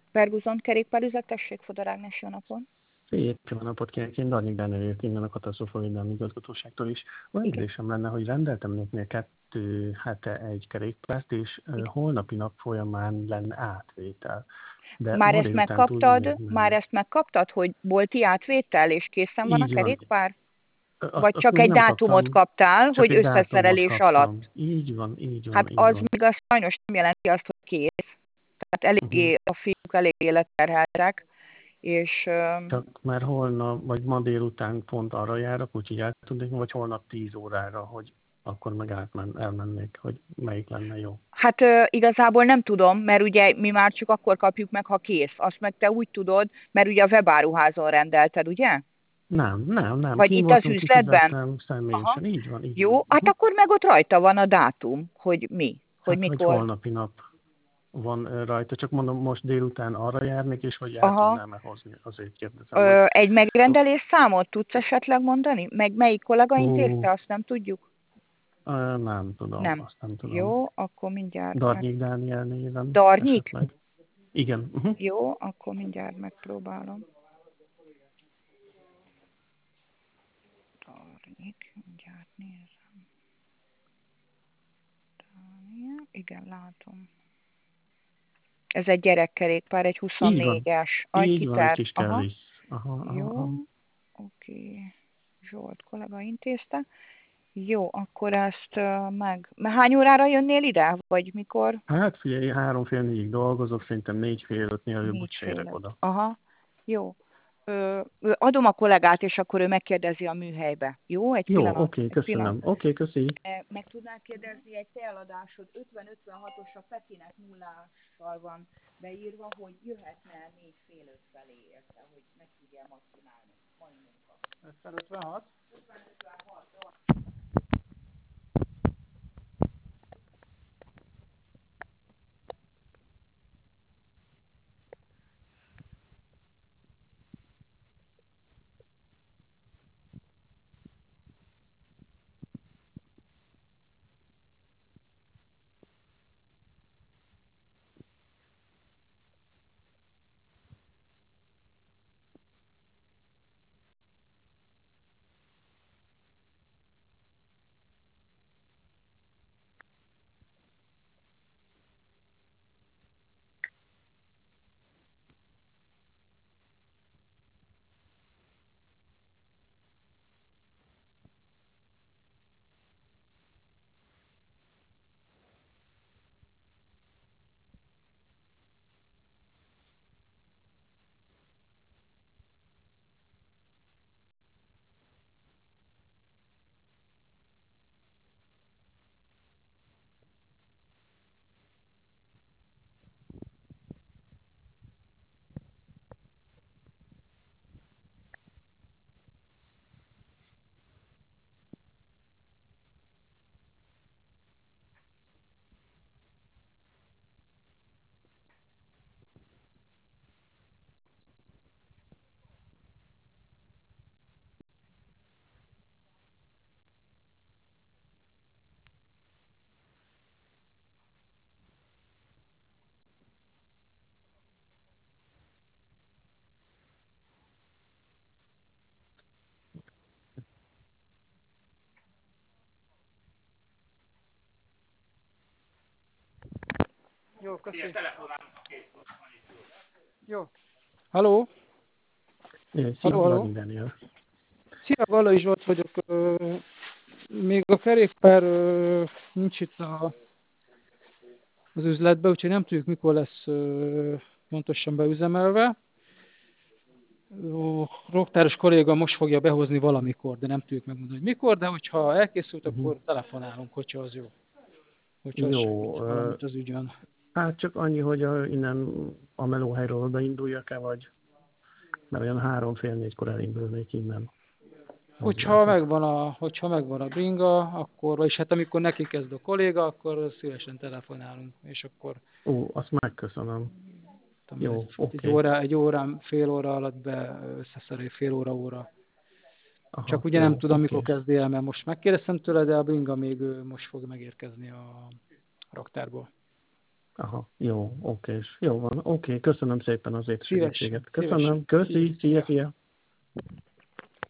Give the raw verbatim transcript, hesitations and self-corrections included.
Perguzon kerékpárüzlet, tessék, Fodor Ágnes, jó napot. Szép jó napot kívánok, én Darnyik Dániel jövök innen a katasztrófavédelmi igazgatóságtól is. Olyan kérdésem lenne, hogy rendeltem önöknél kettő hete egy kerékpárt, és uh, holnapi nap folyamán lenne átvétel. De már ma ezt megkaptad, már ezt megkaptad, hogy bolti átvétel, és készen van így a kerékpár? Azt, Vagy azt csak egy dátumot kaptam, kaptál, csak hogy egy dátumot összeszerelés kaptam. alatt? Így van, így van, Hát így az van. még az sajnos nem jelenti azt, hogy kész. Tehát eléggé, Uh-huh. a fiúk eléggé leterheltek, és... Csak már holnap, vagy ma délután pont arra járok, úgyhogy el tudnék, vagy holnap tíz órára, hogy akkor meg átmen, elmennék, hogy melyik lenne jó. Hát uh, igazából nem tudom, mert ugye mi már csak akkor kapjuk meg, ha kész. Azt meg te úgy tudod, mert ugye a webáruházon rendelted, ugye? Nem, nem, nem. Vagy Ki itt az voltunk, üzletben? kifizettem személyesen. Aha. Így van, így Jó, van. hát Uh-huh. akkor meg ott rajta van a dátum, hogy mi, hogy Hát, hogy mikor. holnapi nap van rajta. Csak mondom, most délután arra járnék, és hogy el Aha. tudnám-e hozni, azért kérdezem. Ö, Hogy... egy megrendelés számot tudsz esetleg mondani? Meg melyik kollega Hú, intézte, azt nem tudjuk? Ö, nem tudom, Nem. azt nem tudom. Jó, akkor mindjárt. Darnyik Dániel néven Darnyik? esetleg. Igen. Uh-huh. Jó, akkor mindjárt megpróbálom. Darnyik, mindjárt nézem. Dániel, igen, látom. Ez egy gyerekkerékpár, egy huszonnégyes. Így van, egy kis Aha. Kelly. Aha, aha, Jó, aha. oké. Zsolt kollega intézte. Jó, akkor ezt uh, meg... Hány órára jönnél ide? Vagy mikor? Hát figyelj, három fél négyig dolgozok, szerintem négy fél ötnél előbb úgy Négy fél férek öt. oda. Aha, jó. Ö, adom a kollégát, és akkor ő megkérdezi a műhelybe. Jó? Egy Jó, pillanat. oké, Egy köszönöm. pillanat. Oké, köszi. Meg tudnál kérdezni egy te eladásod, ötven ötvenhatos a Petinek nullással van beírva, hogy jöhetne négy fél öt felé érte, hogy meg tudja maximálni. Mai munka. ötven ötvenhat? ötven ötvenhat. Jó, köszönöm. Jó. Halló? Szia, Halló, halló. Darnyik Dániel. Szia, Gallai Zsolt vagyok. Még a kerékpár nincs itt a, az üzletben, úgyhogy nem tudjuk, mikor lesz pontosan beüzemelve. A roktáros kolléga most fogja behozni valamikor, de nem tudjuk megmondani, hogy mikor, de hogyha elkészült, Uh-huh. akkor telefonálunk, hogyha az jó. Hogyha Jó. segít valamit az ügyön. Hát csak annyi, hogy a, innen a melóhelyről odainduljak-e, vagy mert olyan három fél négykor elindulnék innen. Hogyha megvan, a, hogyha megvan a bringa, akkor, vagyis hát amikor neki kezd a kolléga, akkor szívesen telefonálunk, és akkor... Ó, azt megköszönöm. Tudom, Jó, egy, oké. egy, órá, egy órán, fél óra alatt be összeszerül, fél óra, óra. Aha, Csak ugye jó, nem tudom, oké. mikor kezdi el, mert most megkérdeztem tőle, de a bringa még most fog megérkezni a raktárból. Aha, jó, oké, jó van. Oké, köszönöm szépen az Szívesen, segítséget. szívesen. Köszönöm, köszi, szia, szia.